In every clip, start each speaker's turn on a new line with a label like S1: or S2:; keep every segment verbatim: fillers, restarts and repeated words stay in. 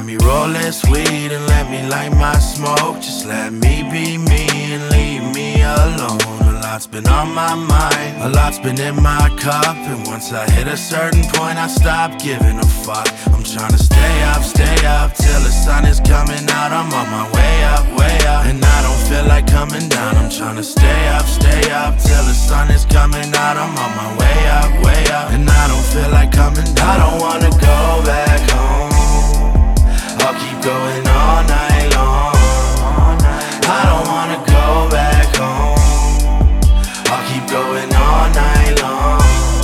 S1: me roll this weed and let me light my smoke. Just let me be me and leave me alone. A lot's been on my mind, a lot's been in my cup, and once I hit a certain point I stop giving a fuck. I'm trying to stay up, stay up till the sun is coming out. I'm on my way up, way up, and I don't feel like coming down. I'm trying to stay up, stay up till the sun is coming out. I'm on my way up, way up, and I don't feel like coming down. I don't wanna go back home, I'll keep going all night long. I don't wanna go back home, I'll keep going all night long.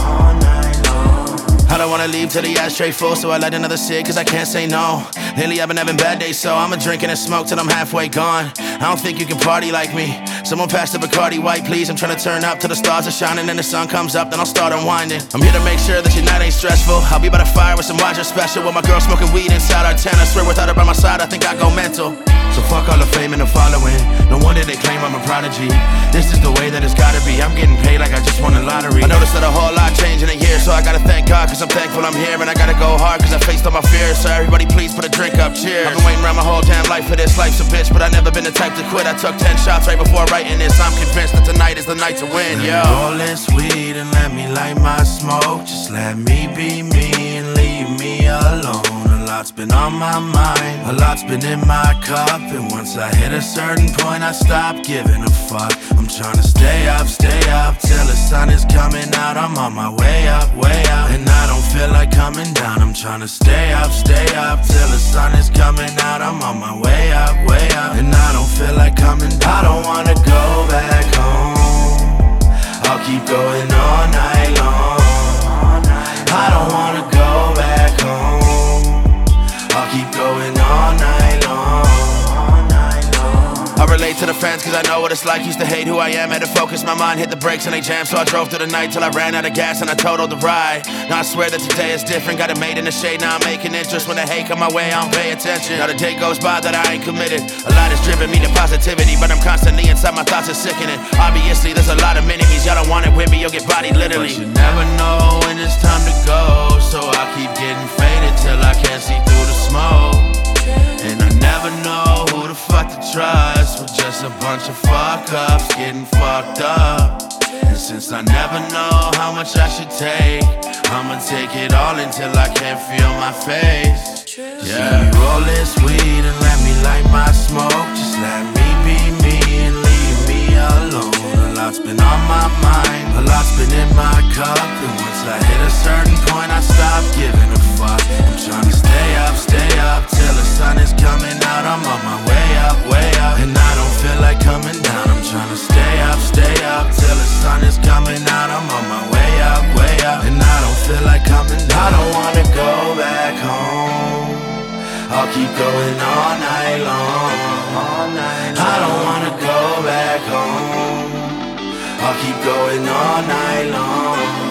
S1: I don't wanna leave till the ashtray full, so I light another cig cause I can't say no. Lately I've been having bad days, so I'ma drink and smoke till I'm halfway gone. I don't think you can party like me. Someone pass the Bacardi White, please. I'm trying to turn up till the stars are shining and the sun comes up, then I'll start unwinding. I'm here to make sure that your night ain't stressful. I'll be by the fire with some Roger Special, with my girl smoking weed inside our tent. I swear without her by my side I think I go mental. So fuck all the fame and the following, no wonder they claim I'm a prodigy. This is the way that it's gotta be, I'm getting paid like I just won a lottery. I noticed that a whole lot changed in a year, so I gotta thank God cause I'm thankful I'm here. And I gotta go hard cause I faced all my fears, so everybody please put a drink up, cheers. I've been waiting around my whole damn life for this, life's a bitch, but I never been the type to quit. I took ten shots right before writing this, I'm convinced that tonight is the night to win, yo. Roll this weed and let me light my smoke. Just let me be me and leave me alone. A lot's been on my mind, a lot's been in my cup, and once I hit a certain point I stop giving a fuck. I'm trying to stay up, stay up till the sun is coming out. I'm on my way up, way up, and I don't feel like coming down. I'm trying to stay up, stay up till the sun is coming out. I'm on my way up, way up, and I don't feel like coming down. I don't wanna go back home, I'll keep going all night long. I don't wanna go back home, I'll keep going all night long. I relate to the fans cause I know what it's like. Used to hate who I am, had to focus my mind, hit the brakes and they jammed. So I drove through the night till I ran out of gas and I totaled the ride. Now I swear that today is different, got it made in the shade, now I'm making interest. When the hate come my way, I don't pay attention. Now the day goes by that I ain't committed. A lot has driven me to positivity, but I'm constantly inside, my thoughts are sickening. Obviously there's a lot of mini-me's, y'all don't want it with me, you'll get bodied literally. But you never know when it's time to go, so I keep getting faded till I can't see through the smoke. And I never know who the fuck to trust, with just a bunch of fuck-ups getting fucked up. And since I never know how much I should take, I'ma take it all until I can't feel my face. Yeah. Let me roll this weed and let me light my smoke. Just let me be me and leave me alone. A lot's been on my mind, a lot's been in my cup, and once I hit a certain point I stop giving a fuck. I'm trying to stay up, stay up till the sun is coming out. I'm on my way up, way up, and I don't feel like coming down. I'm trying to stay up, stay up till the sun is coming out. I'm on my way up, way up, and I don't feel like coming down. I don't wanna go back home, I'll keep going all night long. I don't wanna go back home, I'll keep going all night long.